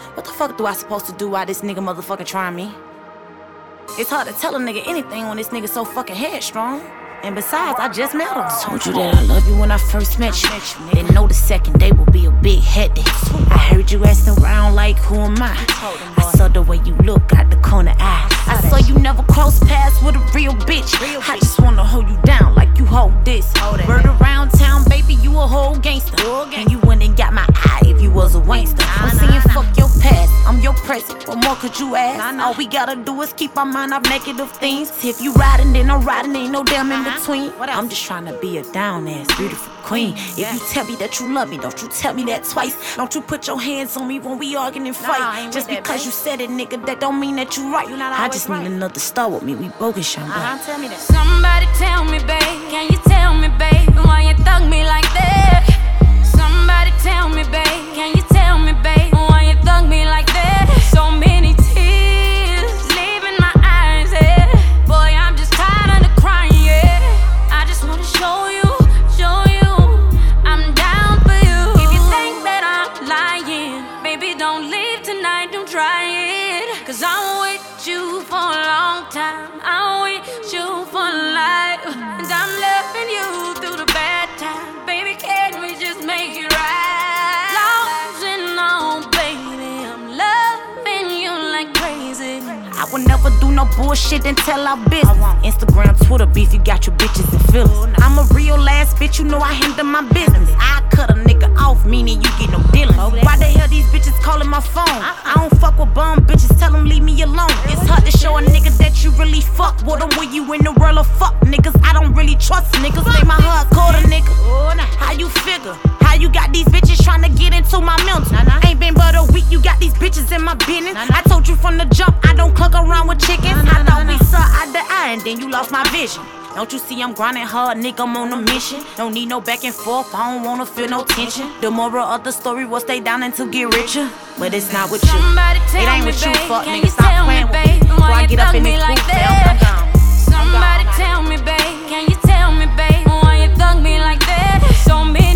What the fuck do I supposed to do while this nigga motherfucking trying me? It's hard to tell a nigga anything when this nigga so fucking headstrong. And besides, I just met him. Told you that I love you when I first met you. Didn't know the second day would be a big headache. I heard you asking around like, who am I? I saw the way you look out the corner eye. I saw you never cross paths with a real bitch. I just wanna hold you down like you hold this. Word around town, baby, you a whole gangster. And you went and got my eye if you was a wankster. I'm saying fuck your past, I'm your present. What more could you ask? All we gotta do is keep our mind off negative things. If you riding, then I'm riding, ain't no damn in between. I'm just trying to be a down ass beautiful queen. If you tell me that you love me, don't you tell me that twice. Don't you put your hands on me when we arguing and fight. Just because you said it, nigga, that don't mean that you right. I just need another star with me, we bogus, Sean. Tell me that. Somebody tell me, babe, can you tell me, babe, why you thug me like that? Somebody tell me, babe, can you tell me, babe, why you thug me like that? So many tears leaving my eyes, yeah. Boy, I'm just tired of the crying, yeah. I just wanna show you, I'm down for you. If you think that I'm lying, baby, don't leave tonight, don't try it. Cause I'm with you for a long time, I'm with you for life. And I'm loving you through the bad time. Baby, can we just make it right? Losing on, baby, I'm loving you like crazy. I would never do no bullshit and tell our business. Instagram, Twitter beef, you got your bitches and feelings. I'm a real ass bitch, you know I handle my business. I cut a nigga off, meaning you get no dealings. Why the hell these bitches calling my phone? I don't fuck with bum bitches, tell them leave me alone. It's hard to show a nigga that you really fuck with them when you in the world of fuck niggas. I don't really trust niggas, make my heart colder, nigga. How you figure? How you got these bitches trying to get into my mental? Ain't been but a week, you got these bitches in my business. I told you from the jump, I don't cluck around with chickens. I thought we saw eye to eye and then you lost my vision. Don't you see I'm grinding hard, nigga, I'm on a mission. Don't need no back and forth, I don't wanna feel no tension. The moral of the story was stay down until get richer. But it's not with you, it ain't with you, fuck nigga, stop playing with me before I get up in this booth, I'm gone. Somebody tell me, babe, can you tell me, babe, why you thug me like that? So many